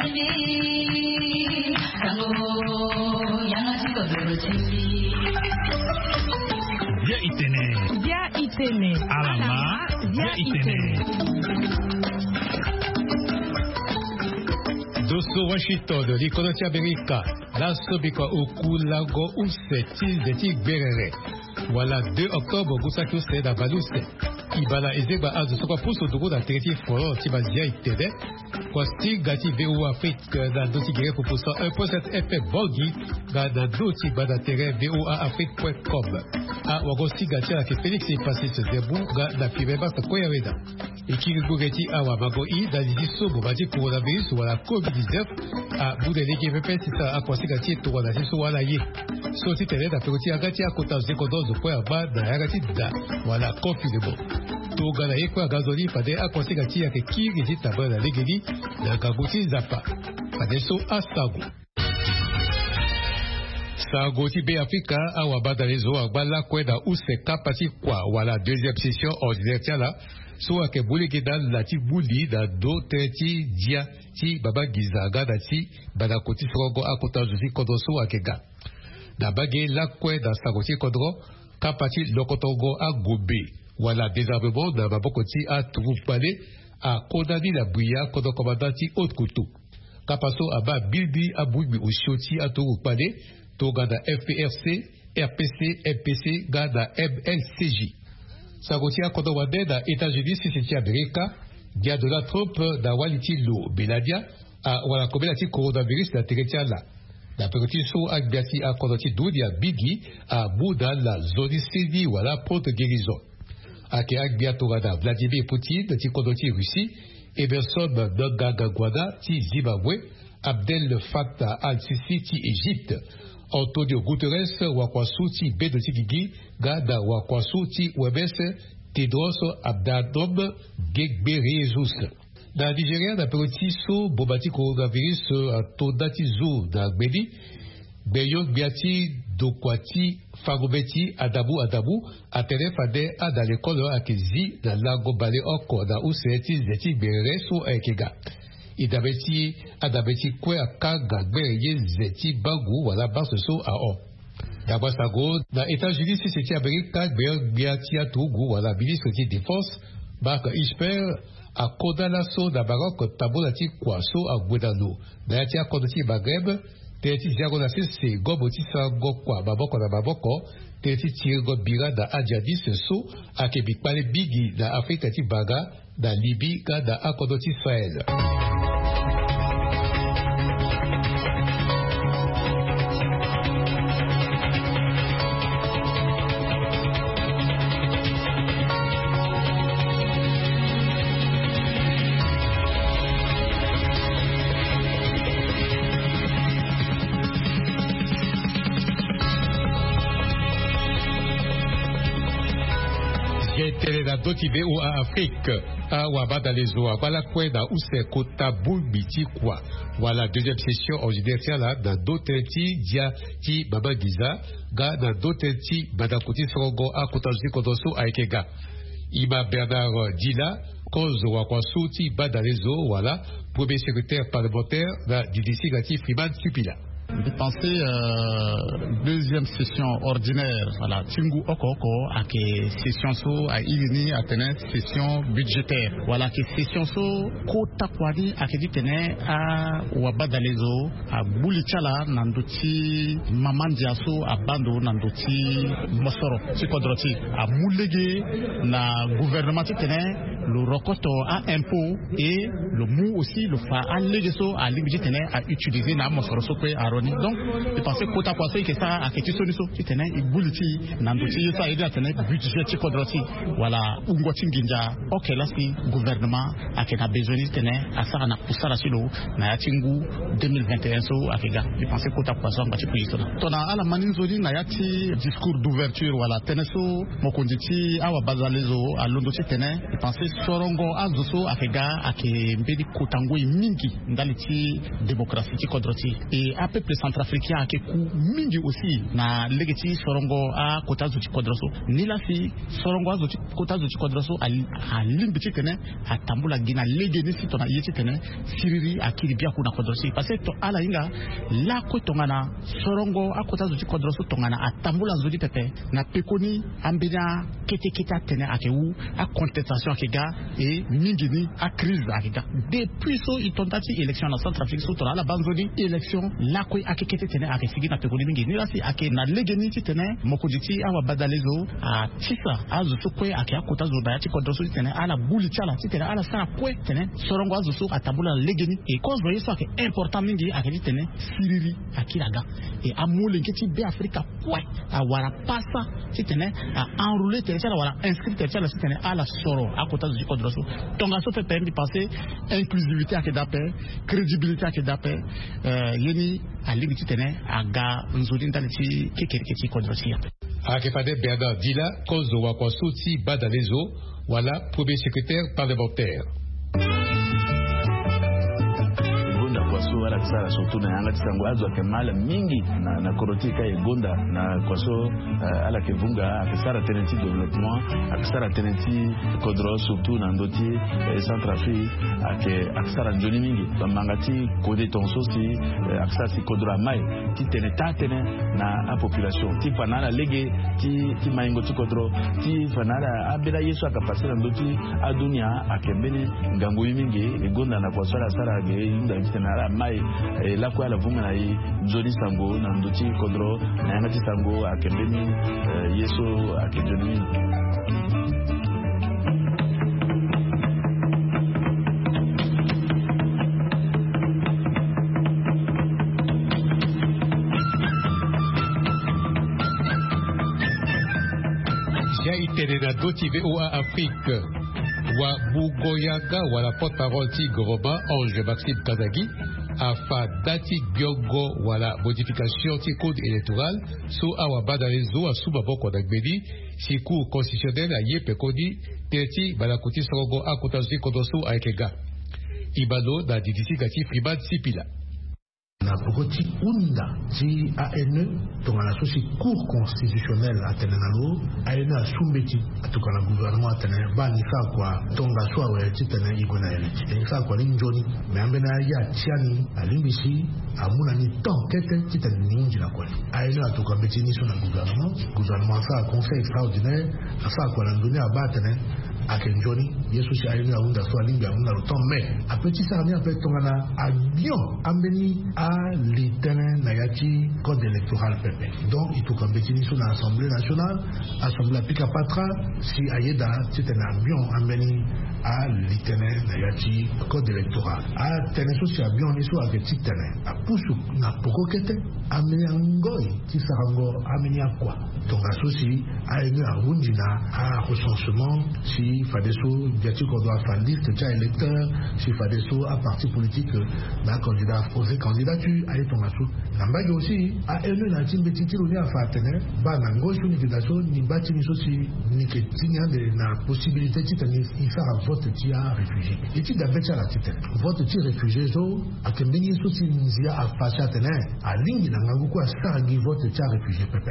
Via Itene. Alama. Via Itene. Dosso Washington, l'Ikonotia America, la Sobika Okulago Usetil de Tigberere. Voilà 2 octobre, Gusaki Use da Baluse. Ibala Ezeba Azu Soka Puso Dugo da Tereti Foro Tibazia Itene. Kwasti Gati VO Afrique da Doti Gere Pupusa 1.7 FM Bogi da Doti Bada Tere VOA Afrique.com. A Wagosti Gati la ke Félix et Passis Zebu da Pibeba Koyaveda. Ikirigureti Awa Magoi da Diso Bobadi Coronavirus wala COVID-19 a Boudeleke VP Tita Akwasi Gati Towana Tiso wala Ye. Soti Tele da Peroti Agati Akota Zekodozo Poyaba da Yagati da wala confinement. Togana Ekwa Gazoli Fade Akwasi Gati Yake Kirigi Tabana Legeli na Gaguti Zapa. Fade So Asago. Sagoti Be Africa Awa Bada Rezo Agbala Kweda Use Kapati Kwa wala deuxième session ordinaire Tiala. So ake bule ke dan lati buli da do teti dia ti baba gizaga da ti bada koti sorogo akota zuzi kodoso ake ga. Da bage lakwe da sagoti kodro kapati lokotogo a gobe. Wala désarmement da babokoti a troupale a kodani la bouya kodo komandati haute couteau. Kapaso aba bildi a bougbi o shoti a troupale to gada FPRC, RPC, MPC gada MLCJ. Sagotia Kodowade da États-Unis Sisiti Amerika, dia de la Trump da Waliti Lo Beladia, a wala komelati coronavirus da Teretiala. Da Perutiso Agbiati a Kodoti Doudia Bigi, a Bouda la Zoni Sidi wala Porte Guérison. Ake Agbiatora da Vladimir Poutine, ti Kodoti Russie, Emerson Mnangagwa ti Zimbabwe, Abdel Fattah al-Sisi ti Égypte. Antonio Guterres wakwasu ti bedo ti gigi gada wakwasu ti webes Tedros Adhanom Ghebreyesus. Da Nigeria da perotiso bobati coronavirus todati zo da gbedi beyon biati dokwati fagobeti adabu atene fade ada l'école akezi da lago bale oko da useti zeti berere so ekega. Adabeti kwe akaga gbeye zeti bagu wala baso so a o. Dabasago na États-Unis si c'était Amerika biati atugu wala ministre de défense Mark Esper a kodalaso da barok tabolati kwaso a gwedano. Da yati akodoti Maghreb teti ziago na sese goboti sango kwa baboko teti tirigo bira da adjadis so akebikpale bigi da Afrika ti baga da Libye ga da akodoti Sahel. Doti VOA Afrique a wabada lezo abala kwenda use kota bulbiti kwa wala deuxième session ordinaire là dans doteti dia ti baba giza ga dans doteti badakuti sorogo a kota zikodoso aikega Ima Bernard Dila cause wakwasu ti bada lezo wala premier secrétaire parlementaire da DDC gati Freeman Supila. Dépenser deuxième session ordinaire voilà tingu okoko ake session so a ilini atene session budgétaire voilà que session so kota kwadi ake ditene a wabadalezo a bulichala nanduti mamandia so a bando nanduti mosoro ci kodroti a mulege na gouvernement tene le rokoto a impôt et le mou aussi le fa a legeso a libji tene a utiliser na mosoro so pe a donc je pensais que ta poisson que ça a fait tout ça qui tenait il bouliti nanduti ça aide à tenir budget ci kodroti voilà ungoti nginja ok là si gouvernement a que na besoin tenait à ça na poussara silo na yatingu 2021 so akega je pensais que ta poisson ba ci position tona ala maninzoli na yati discours d'ouverture voilà teneso mokonditi awa bazalezo a londo ci tenait je pensais sorongo azuso akega ake mbedi kotango mingi ndaliti démocratie ci kodroti et à peu peuple centrafricain a keku mingi aussi na legeti sorongo a kota zuti kodroso ni la fi sorongo a zuti kota zuti kodroso a limbiti tene a tambula gina legeni si tona yeti tene siriri a kiribia kuna kodrosi parce que to ala inga la ko tongana sorongo a kota zuti kodroso tongana a tambula zudi pepe na pekoni ambina kete tene a kewu a contestation a kega et mingi ni a crise a kega depuis so itontati élection na Centrafrique so tona la banzoni élection la ko a kete tene a kesigi na pekoni mingi ni la si a ke na legeni ti tene mokoditi awa badalezo a tisa azu so ko a ke akota zo da ti kodroso tene ala buli chala ti tene ala sa ko tene sorongo azu so atabula legeni et cause voyez ça que important mingi a ke tene siriri akiraga et amule ngeti be Afrika ko a wara pasa ti tene a enrouler tene chala wala inscrit tene chala ti tene ala soro akota zo kodroso tonga so fait permis passer inclusivité ak dape crédibilité ak dape yeni a limiti tene aga nzodi ndaliti kekeriketi kodrosia Akefade Bernard Dila kozo wa kwa suti badalezo wala premier secrétaire parlementaire kwaso wala kisara surtout na yanga tisango azo akemala mingi na korotika egonda na kwaso ala kevunga akisara tenenti développement akisara tenenti kodro surtout na ndoti Centrafrique akisara njoni mingi bamangati kode tonso si akisara si kodro mai ti tene na a population ti fanala lege ti maingo ti kodro ti fanala abela yesu akapasira ndoti adunia akembeni ngango mingi egonda na kwaso ala sara ge inda na mai la kwa la vunga na nzoni sango na ndoti kodro na yanga ti sango akembeni yeso akejoni Jaïtene na doti VOA Afrique wa Bugoyaga wala porte-parole ti Goroba Ange Maxime Kazagi afa dati biogo wala modification ti code électoral so awa badalezo asuba boko dagbedi si cour constitutionnel a yepe kodi teti balakuti sogo akutazi kodoso aikega ibalo da didisi gati pribad sipila na pokoti unda ti ANE tongana so si cour constitutionnel atene nalo ANE asumbeti atukana gouvernement atene bani fa kwa tonga so awe ti tene igona eliti e fa kwa linjoni me ambena ya tiani alimbisi amuna ni ton kete ti tene ninji na kwa ANE atuka beti ni so na gouvernement fa conseil extraordinaire fa kwa landoni abatene akenjoni yesu si ANE aunda so alimbi amuna lo ton mais apeti sarni apeti tongana abion ambeni a l'itene na yati code électoral pepe donc il faut qu'embetini sur l'Assemblée nationale assemblée pika patra si ayeda titena abion ambeni a l'itene na yati code électoral a teneso si abion niso avec titene a pusu na poko kete ameni angoi ti sarango ameni akwa donc associé a une arundina a recensement si fadeso yati qu'on doit faire liste de électeurs si fadeso a parti politique na candidat aux candidats aye tonga so nambagi aussi a enu na timbe titilo ni afatene ba na ngosho ni kidaso ni bati ni so si ni ketinya de na possibilité titani il faire un vote ti a réfugié et ti da becha la titane vote ti réfugié so akembeni so si nzia a fasha tene a lingi na ngangu ko sa ngi vote ti a réfugié pepe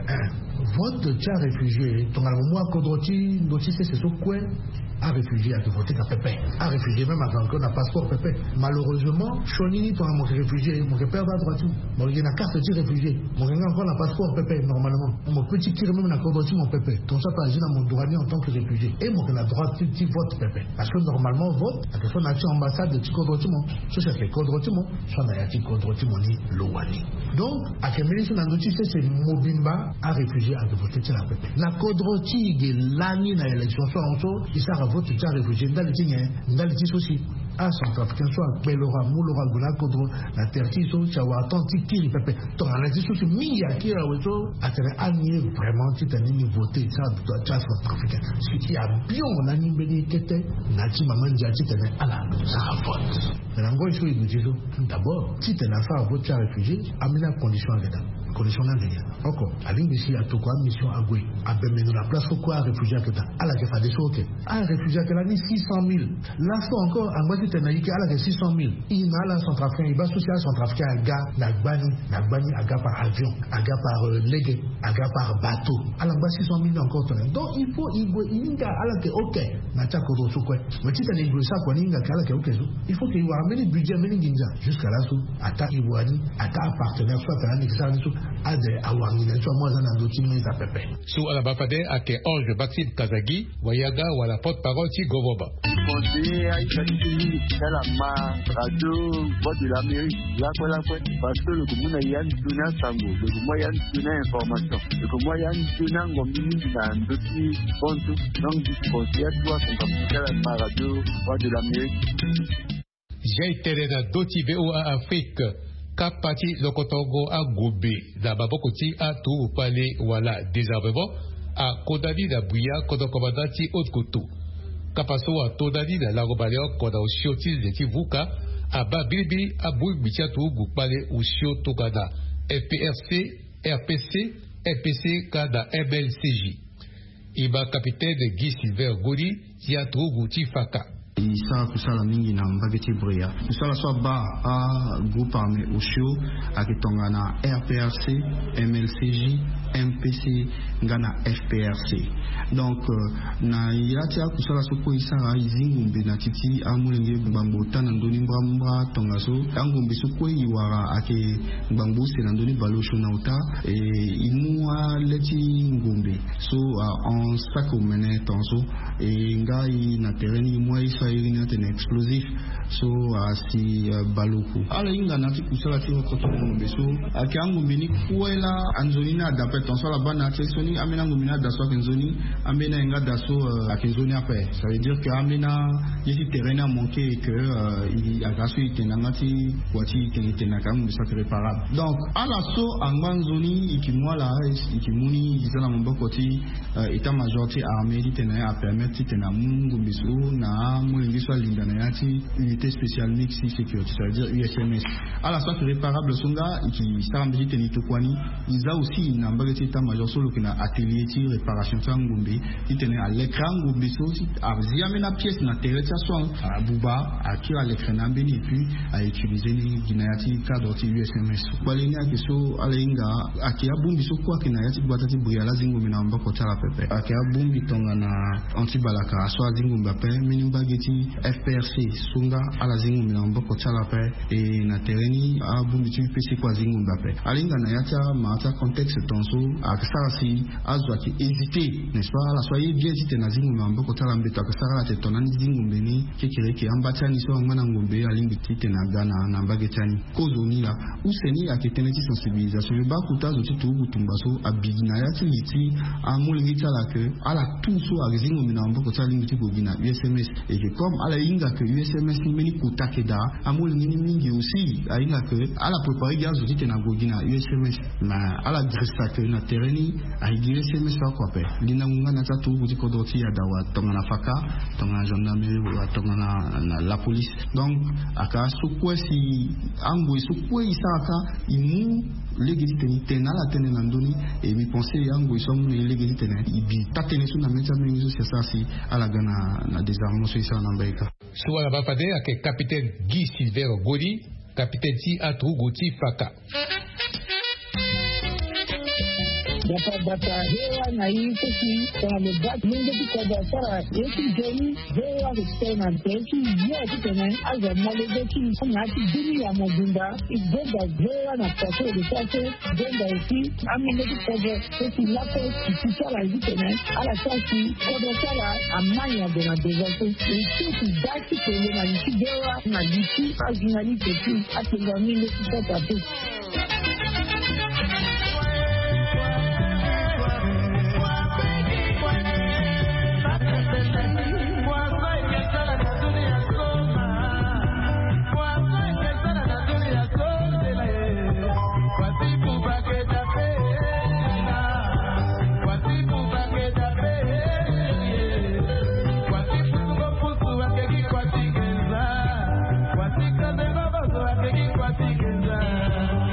vote ti a réfugié tonga mo kodoti ndoti c'est so kwe a réfugié à voter qu'à Pépé. A réfugié même avant qu'on a passeport Pépé. Malheureusement, Chonini, pour mon réfugié, mon père va droit tout. Mon il y a une carte de réfugié. Mon gars encore un passeport Pépé, normalement. Mon petit tir même n'a pas voté mon Pépé. Ton ça pas agir dans mon droit en tant que réfugié. Et mon a droit de vote Pépé. Parce que normalement, vote, à question nation ambassade de Tiko Votimon. Soit c'est code Votimon, soit n'a y'a code Votimon ni Lowani. Donc, à quel moment on a notifié c'est Mobimba à réfugié à voter la Pépé. La code Voti, l'année na élection soit en soi, il s'est vote tu as réfugié dans les petits soucis à Centrafricain soit Belora Moulora Guna Kodro la Tertiso Chawa Atlantique Kiri Pepe ton analyse soucis Mia qui a auto à t'anier vraiment tu t'as ni voté ça doit être Centrafricain ce qui a bien on a ni béni qu'était Nati Maman Djati t'as à la ça vote mais l'angoisse il nous dit d'abord si t'as une affaire vote tu as réfugié amène la condition à l'état conditionnel de rien. Encore, avec ici à Tokwa, mission à Goué, à Bemeno, la place au quoi réfugié à Keta, à la Kefa des Soke, à réfugié à Keta, 600 000. Là, encore, à moi, tu t'es naïque, à la 600 000. Il n'a la centrafricain, il va social centrafricain à Ga, Nagbani, à Ga par avion, à Ga par légué, à Ga par bateau. À la base, 600 000 encore. Donc, il faut, il y a à la ok, Nacha Kodo Soukwe. Mais si tu as négocié ça, quoi, il y a à la ok, il faut qu'il y ait un budget, jusqu'à là, à Iwani, à ta partenaire, soit à l'extérieur, à des Awangine, soit moi, j'en ai d'autres, mais ça peut pas. Sous à la Bafade, à que Ange Baxib Kazagi, Wayaga, ou à la porte-parole, Govoba. Conseiller à Italie, la radio, voix de l'Amérique, là, parce que le commun a Yann Tuna Sango, le commun Yann Tuna Information, le commun Yann Tuna Ngomini, dans d'autres comptes, donc, du conseiller à toi, qu'on va la radio, voix de l'Amérique. J'ai été dans d'autres VO à Afrique. Kapati Lokotongo a Gobe, da Babokoti a tout palais, voilà, désarmement, à Kodadi da Bouya, Kodokomandati, Otkoto. Kapaso a Todadi da Lagobaleo, Koda Oshiotis de Tivuka, à Babilbi, à Boui Bichatou, Goupale, Oshio Togada, FPRC, RPC, RPC, Kada MLCJ. Iba capitaine de Guy Silver Goli, Tiatrou Gouti Faka. Isa kusala mingi na mbageti bria kusala so ba a groupe armé Oshio akitonga na RPRC, MLCJ, MPC ngana FPRC. Donc na yatia kusala so ko isa ra izingumbe na titi amulenge bambo tana ndoni mbamba tonga so angumbe so ko iwara ake bambo se ndoni balosho na uta e imua leti ngumbe so en sako mene tonso e ngai na terrain imua isa irina tene explosif so si baluku ala inga na kusala ti ko ngumbe so ake angumbe ni kuela anzonina d'après tonso la bana tsoni amena ngumina daso kenzoni amena inga daso akenzoni après ça veut dire que amena yesi terrain a manqué et que il a grâce tenangati wati tenaka ngumbe ça réparable donc ala so anganzoni ikimwala ikimuni izala mboko ti état major ti armée di tenaya a permettre tenamungu biso na mulingiswa lingana yati unité spéciale mixte sécurité ça veut dire USMS ala so réparable songa qui sarambi tenitokwani iza aussi na mbagati état major solo kina atelier ti réparation ngumbi itene à l'écran ngumbi so si aziamena pièce na terre tia so abuba akira à l'écran na beni puis à utiliser ni ginayati cadre ti USMS balenia ke so alenga akia bumbi so kwa kina yati batati buyala zingumbi na mbako tala pepe akia bumbi tonga na antibalaka so zingumbi pe minimba geti FPRC sunga ala zingumbi na mbako tala pe et na terreni a bumbi ti PC kwa zingumbi pe alenga na yata mata contexte tonso akisara si azwa ki hésiter n'est-ce pas la soyez bien dit na zingumbi na mbako tala mbeto akisara te tonani zingumbi ni kekireke ambatani so ngana ngumbi alingi tite na gana na mbagetani kozoni la useni akiteneti sensibilisation ba kutazo ti tu kutumba so abigina yati liti amulingi tala ke ala tout so azingumbi na mbako tala lingi ti gogina USMS et que comme ala inga que USMS ni meni kutakeda amulingi ni mingi aussi ainga que ala préparer gazo ti na gogina USMS na ala dressa que na terreni ai USMS fa quoi pe lina ngana ta tu kuti kodoti ya dawa tonga na faka tonga na gendarmerie wa tonga na la police donc aka sukwe si ambo sukwe isaka imu legezi teni tena la tene na ndoni et mi penser ambo isomu ne legezi tena ibi tatene su na meta menzo c'est ça si ala gana na désarmement so isa na mbaika so ala ba fade ak capitaine Guy Silver Goli capitaine ti atu goti faka Data hewa na hii kesi kwa mebaki mungu kwa dasara yeki jeni hewa kutena teki yeki tena aza malebeki ngati dini ya mobunda igenda hewa na pato de pato genda isi amene kwa kesi lako kisala hivi tena ala sasi kwa dasara amanya de na dezato isi dati kwenye na nchigewa na jiki azinali kesi atengamile kisata tu Kwa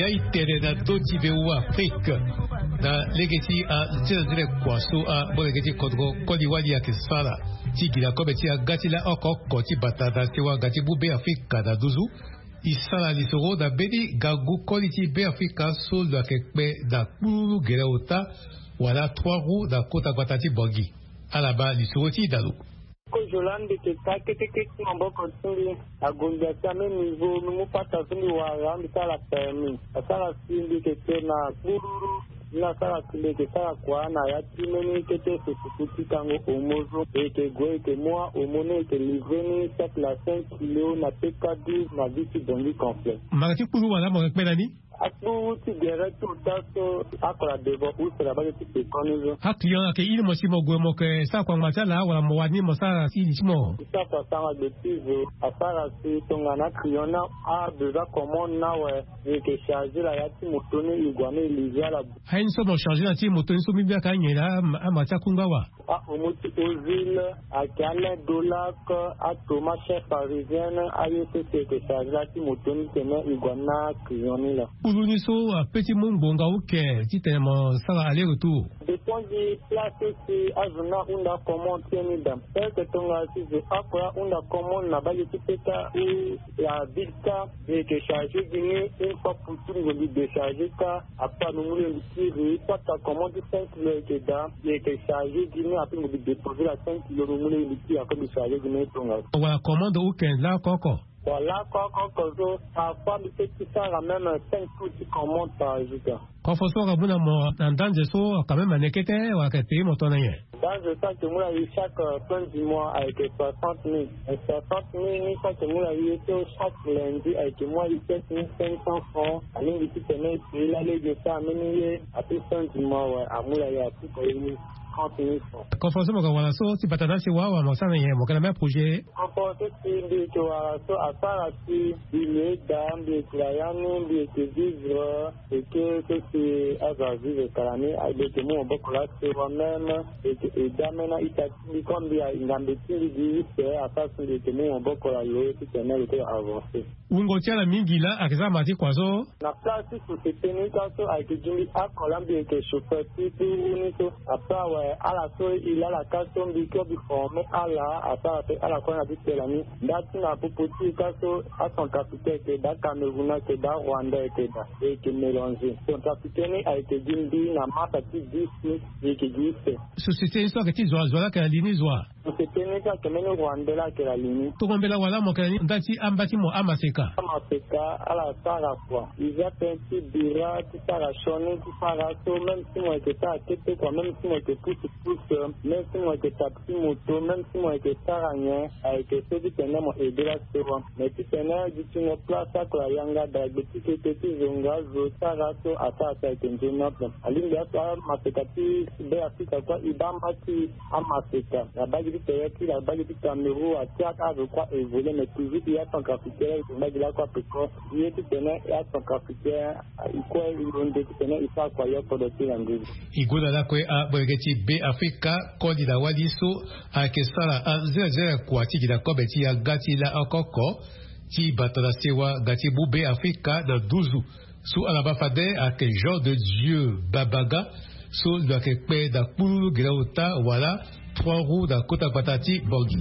Jaite da doti veu Afrique da legeti a zile kwaso a bolegeti kodgo koliwali ya kisfala tigila kobeti a gatila oko koti batata sewa gati bube Afrika da duzu isala lisoro da bedi gagu koliti be Afrika sol da kekpe da kuru gereota wala 3 roues da kota batati bogi alaba lisoro ti dalu ko Jolande ke takete mamboko tsuri agonda tame nivo numu pata tsuri wa rambi sala permi asala sindi ke tena kururu na sala kile ke sala kwa na ya timeni ke te susuti kango omozo ke goe ke moi omone ke livreni sak la 5 kilo na pekadu na visi bongi complet magati kuru wala mo kpelani Aku tigere tu taso akola debo usera ba ti pekonizo. Haklion ke ile mo simo gwe mo ke sa kwa matala wala mo wani mo sa si simo. Sa kwa sanga de tizo asara si tongana kriona a déjà commande na we ke charger la yati motoni igwane lizala. Hain so mo charger na ti motoni so mibia ka nyela amacha kungawa. A omoti ozile a kale dollar a toma chef parisienne a yete ke charger la ti motoni tena igwana krioni la. Uluni so petit mungonga uke titemo sala aller retour. Dépend du place si azuna unda commande tieni dam. Que tonga si je akora unda commande na ba yete peta ou la bilka et que charger dîner une fois pour tout le décharger ka après nous le tirer pas ta commande 5 kg que da et que charger dîner après nous déposer la 5 kg nous le tirer après décharger dîner tonga. Wa commande uke la koko. Voilà, quand parfois, ça ramène 5 coups qui commentent par jour. Quand faut soit rabuna mo ndanje so quand même anekete wa kete mo tonaye. Dans le temps que moi eu chaque fin du mois avec 60 000. Et 60 000, ça que moi eu chaque lundi avec moi eu 7 500 francs. À l'une du tenais, puis là, les deux ça amené à plus fin du mois, ouais, à moi il y a tout pour lui. Conforce mo wala so ti patana si wa mo sana ye mo kana me projet conforce si de to wala so asara si ile dam de client de te vivre et que c'est azazi de karani avec mo bokola c'est moi-même et damena itati comme bien ngambeti di c'est asasa de te mo bokola yo ti tenel ko avancer ungo tiala mingi la akza mati kwazo na place pour se tenir quand avec jindi akola bien que chauffeur ti ni to apa à la soirée, il a la casson du corps du formé à la coin de Telani. D'atina pour petit casso à son capitaine que da Cameroun, que da Rwanda, et que mélangé. Son capitaine a été dit na mapati 10 et que dit. Société histoire que tu zoa que la ligne zoa. Société n'est pas que même Rwanda là que la ligne. Tout comme bela wala mo kani ndati ambati mo amaseka. Amaseka à la sara quoi. Il a peinti bira, tu sara choni, tu sara so même si moi que ça tête quoi même si moi que même si moi que taxi moto, même si moi que saranya, avec ceux qui tenaient mon aider la seconde. Mais si tenaient du une place à quoi yanga da petit zonga, zotarato, à ça, avec un jeune homme. À l'une de ma pétati, béafique à quoi, il va m'atti à ma péta. La bague du théâtre, la bague du caméro, à théâtre, à quoi évoluer, mais toujours il y a son capitaine, il m'a dit là quoi, péco, il est tenait, il y a son capitaine, il quoi, il tenait, il fait quoi, il y a pour le tir en deux. Il go dans la quoi, à Borgeti B Africa, kodi da waliso a kesala a zera kwa tiki da kobeti ya gati la akoko ti batala sewa gati bube Afrika da duzu su alabafade a ke genre de Dieu babaga so da ke pe da kuru grauta wala 3 roues da kota patati bogi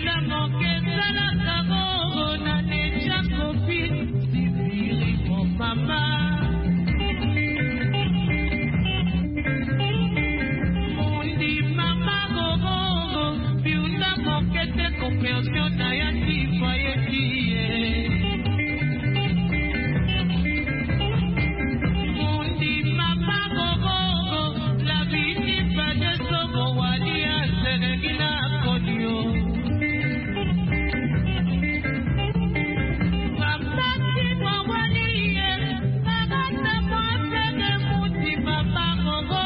compréhension d'Ayati Foyeti. Mundi Mama Gogo, la vie pas de Sogo Wadia, Senegina Kodio. Mama Tibo Wadia, Mama Tamote de Mundi Mama Gogo.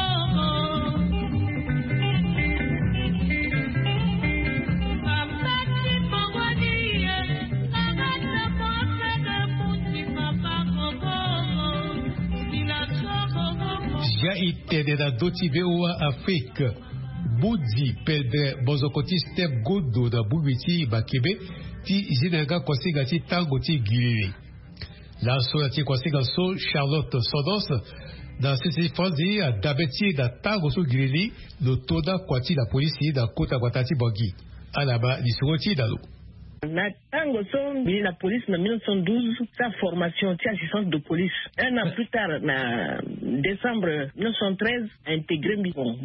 ite da doti veua Afrique budi perdre bozokoti step godo da bubiti bakebe ti zinanga kosiga ti tango ti gilili La solati kwasi ganso Charlotte Sodos dans ces phrases d'abeti d'atago sur grili le toda kwati la police da kota kwatati bogi alaba lisoroti dalo. Na tango son la police en 1912 sa formation de assistance de police. Un an plus tard, en décembre 1913, intégré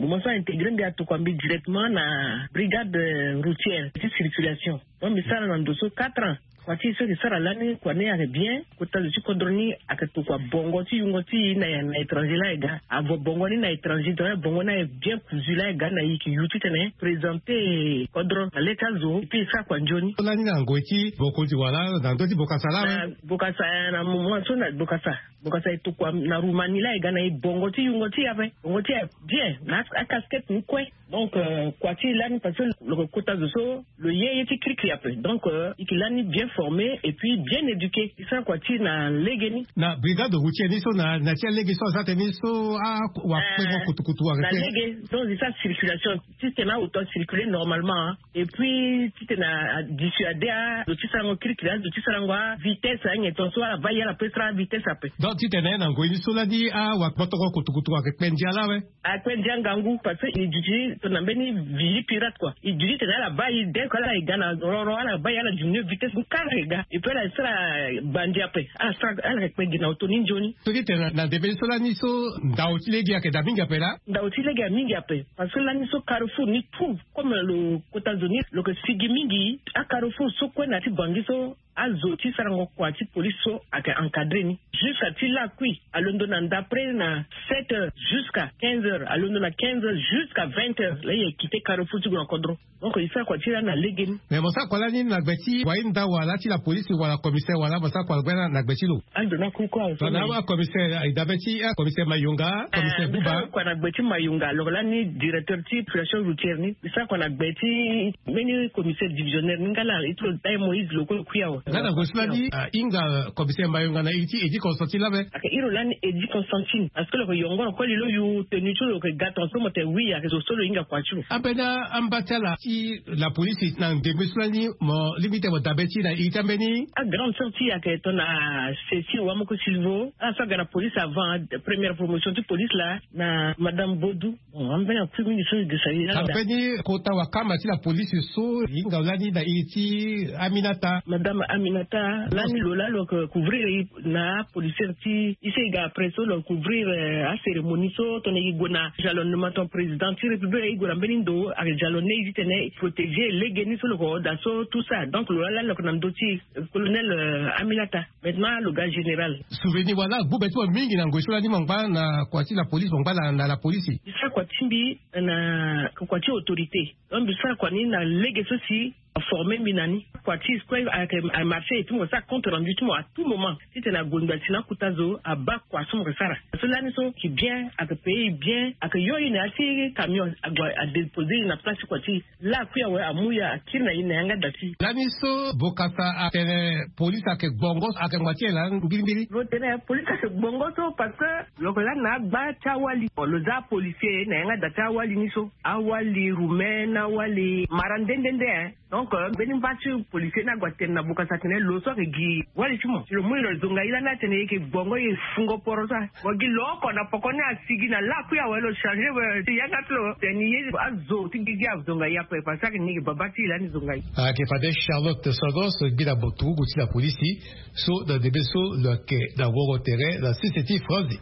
directement na brigade routière de circulation. Donc ça en dessous 4 ans. Kwati so sara lani kwane ake bien kota lusi kodroni ake to kwa bongo ti yungoti na étranger la ega avo bongo ni na étranger to bongo na bien cousu la ega na yiki yuti tene présenter kodron na leta zo puis ça kwa njoni lani na ngoti boko di wala na ndoti bokasala bokasa na moment so na bokasa to kwa na Roumanie la ega na bongo ti yungoti ave bongo ti bien na casquette ni kwe donc kwati lani parce que le kota zo le yé ti cri après donc ikilani bien formé et puis bien éduqué. Ça quoi tu na legeni. Na brigade routière ni so na tia legi so ça teni so a wa kutu na legi donc ça circulation si tu na auto circuler normalement et puis tu na dissuader à tu ça ngo circulation tu ça ngo vitesse anye ton so va y la pestra vitesse après. Donc tu tena na ngo ni so la di a wa potoko kutu avec pendia là ouais. A pendia ngangu parce que il dit ton ambeni vie pirate quoi. Il dit tena la baille dès que la igana roro la baille la diminuer vitesse carrega et puis la sera bandi après ah ça elle répète na autoni njoni to dit na debe so la ni so ndauti legi ya ke dabinga pela ndauti legi ya mingi après parce que la ni so Carrefour ni tout comme le États-Unis le que sigi mingi a Carrefour so ko na ti bangi so azoti sarango kwa ti police so aka encadré ni jusqu'à ti la kui à London d'après na 7h jusqu'à 15h à London à 15h jusqu'à 20h là il quitté Carrefour tu encadré donc il fait quoi ti na legi mais bon ça quoi la ni na beti wa inda wala ti la police wala commissaire wala basa kwa bena na beti lo andona kuko na wa commissaire idabeti a commissaire Mayunga commissaire Buba kwa na beti Mayunga lo la ni directeur ti pression routière ni ça kwa na beti meni commissaire divisionnaire ngala itro tay Moïse loko kuyao ngana gosladi inga commissaire Mayunga na iti Constantine là aka iro la ni Edi Constantine parce que le yongo ko lilo yu tenu to le gaton so mote wi ya zo solo inga kwa chulo abena ambatala ti la police na demeslani mo limite mo dabeti na itambeni a grande sortie à que ton a Cécile Wamoko Silvo a ça la police avant première promotion de police là na madame Bodou on va en plus ministre de ça là abeni kota wakama ti la police so inga lani na iti Aminata madame Aminata lani lola lo couvrir na policier ti ici ga après so lo couvrir à cérémonie so ton igona jalonnement ton président ti république igora benindo a jalonné itene protéger les génis sur le corps d'assaut tout ça donc lola lo konamdoti colonel Aminata maintenant le gars général souvenir voilà bubeto mingi na ngoishola ni mangba na kwati la police mangba na la police ça kwati mbi na kwati autorité on bisa kwani na lege ceci formé minani kwati square a marché et tout ça compte rendu tout à tout moment si tu na gonda tina kutazo a bas kwa son resara cela ni so qui bien à payer bien à que yo ina asi camion a déposer na place kwati la kuya we amuya akina ina yanga dati la ni so bokasa a police a ke bongos a ke ngwatie la ngimbiri rotene police a ke bongos parce que lokola na ba tawali le za policier na yanga data wali ni so awali rumena wali marandendende donc benim batu policier na gwaten na bokasa tene lo so ke gi wali chimo le muiro zonga ila na tene ke bongo ye fungo porosa wagi loko na pokoni asigi na la kuya welo changer we yanga tlo teni ye azo tigigi zonga ya pe parce que ni babati ila ni zonga a ke fade Charlotte Sodos gida botu guti la police so da debeso le ke da wogo terrain la CCT France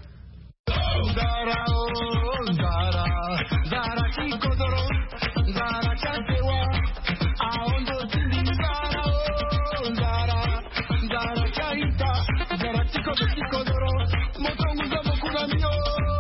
Zara Zara Zara Chikodoro Zara Chantewa Aondo Zara Zara Zara Chaita Zara Chikodoro Motongu Zamo Kunamio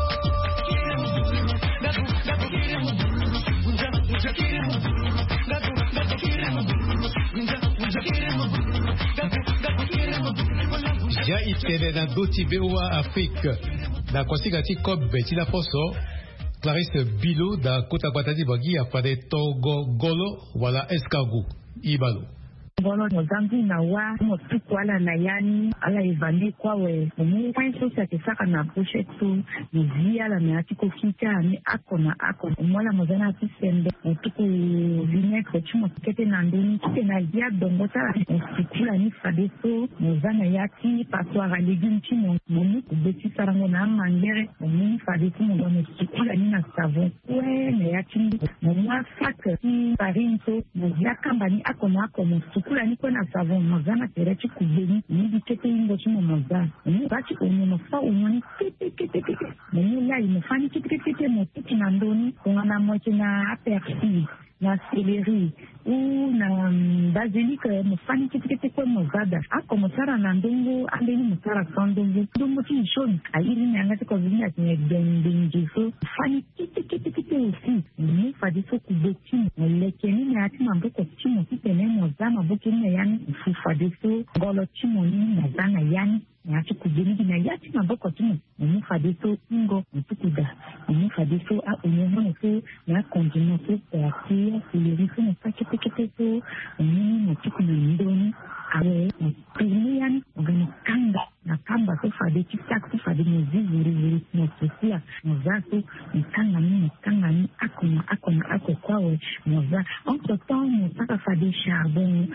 Ja itene na doti bewa Afrique na kwasigati kobe tina poso Clarisse Bilo da kota kwatadi bagi afade Togo Golo wala Escargot Ibalo Ngolo mozambi na wa motukwala na yani ala evandi kwa we mu kwenso sakisaka na pushetu nizia la meatiko kita ni akona mola mozana tisembe mutuku vinekre chuma kete na ndoni kete na dia dongota sikula ni fadeso mozana yati paswara legime chimo mu kubeti sarango na mangere mu fadeso mo sikula ni na savon we ne yati mu afaka ti parinto mu yakambani akona kula ni kwa na savon mazana terechi kubeni ni kete ingo chimo mazana ni bati onyo fa onyo kete ni la imefanya kete motiki na ndoni kuna moche na aperci na celery ou na basilic mfanya kete kwa mozada akomosara na ndongo andeni mutara sondongo ndongo tinshoni aili ni angati kwa vini atinye dendenjiso fanya kete usi ni fadiso kubeti lekeni ni ati mamboko chimo kitene mozama boke ni yani fufadiso ngolo chimo ni mozana yani yati kubeni na yati mamboko chimo ni fadiso ingo mtukuda ni fadiso a unyono mtu na konjino tu ya silirifu na kete ni mtuku na ndoni awe mtilian organikanga na kamba tu fadiki tak tu fadi muzuri na sisia muzatu mkanga ni ako kwawe muza onto temps mutaka fadi charbon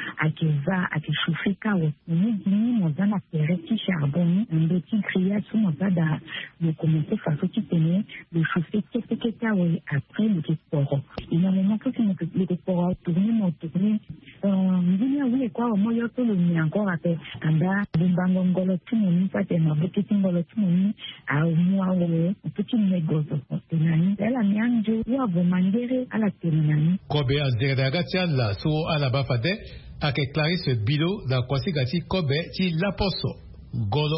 akishufika we ni muza na pereti charbon ndo tikria su muza da de commencer façon qui tenait le chauffer kete we après le sport il y a un moment que le sport tourner mzini wile kwa moyo tolo ni encore après anda bumbango ngolo ni pate mabukiti ngolo ni au mwawe petit negozo tenani ela mianjo wa bomandere ala tenani Kobe azeragatia la so ala bafade ake Clarisse Bilo da kwasigati Kobe ti laposo golo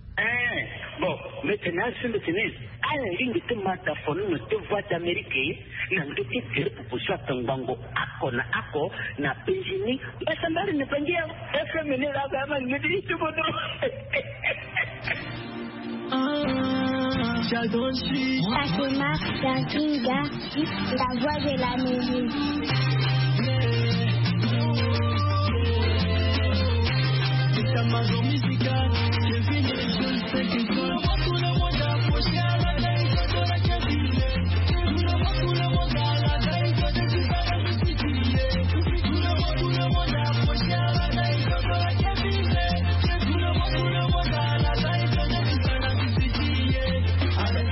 bon maintenant c'est le tennis à la ligne de mataphone de voix d'Amérique na ndoki tere proposition tangango ako na penjini basa mbali ne pangia FM ne la kama ngidi tubono J'adonchi Akema Kinga la voix de la musique c'est un maison musical je vis les jeunes c'est que tout le monde approché à la veille de la cabine tout le monde à la veille de la publicité tout le monde approché à la veille de la cabine tout le monde à la veille de la publicité avec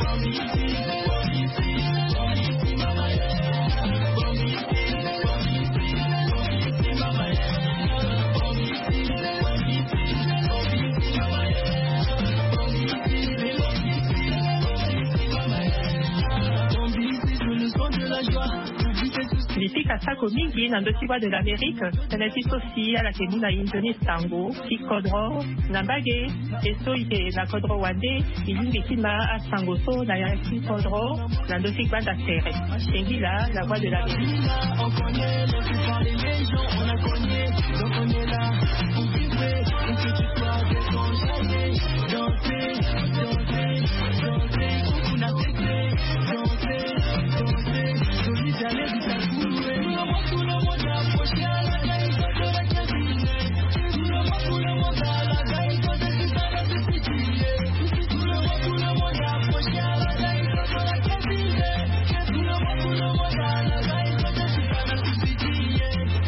Nilifika sako mingi na ndotiwa de l'Amérique tanatiso si ala kemuna indoni tango kikodro na bage eso ite na kodro wande ilingi kima a tango so na ya kikodro na ndoti banda tere engila la voix de l'Amérique on connaît le plus par les légions on a connu donc on est là pour vivre pour que tu sois décontracté danser on a fait danser joli d'aller tout le monde approché à la veille de la cabine tout le monde à la veille de la publicité tout le monde approché à la veille de la cabine tout le monde à la veille de la publicité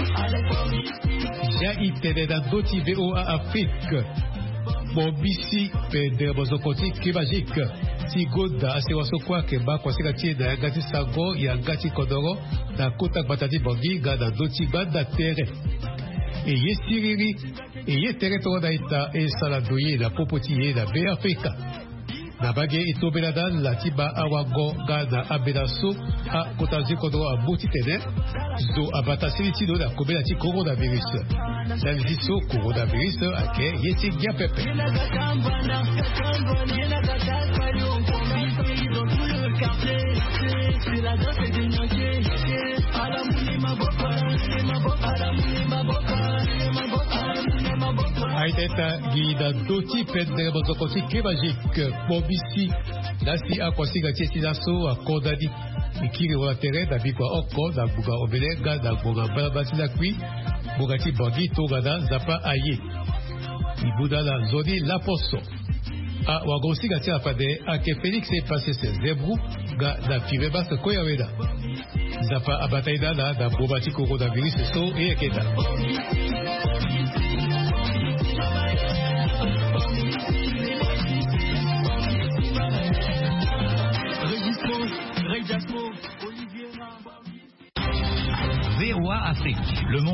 ya itede da doti VOA Afrique bobisi pede bozokoti kibajik ti goda asewaso kwake ba kwasika tie da gati sago ya gati kodoro da kota batati bongi gada doti gada tere eye siriri eye tere to da ita e saladoye da popotiye da be Afrika na bage itobela da latiba awago gada abedaso a kota zikodoro abuti tene zo abatasiri ti do da kobela ti coronavirus da viso coronavirus ake yeti gya pepe aiteta gida doti pede bozokoti kebajik bobisi dasi akwasiga tieti daso akodadi ikiri wa tere da bikwa oko da buga obelega da buga balabati da kwi bogati bangi togada zapa aye ibuda la zodi la poso a wagosi gati apade ake Felix e passe se zebru ga da five basta koyaweda zapa abataida da bobati coronavirus so e eketa VOA Afrique, le monde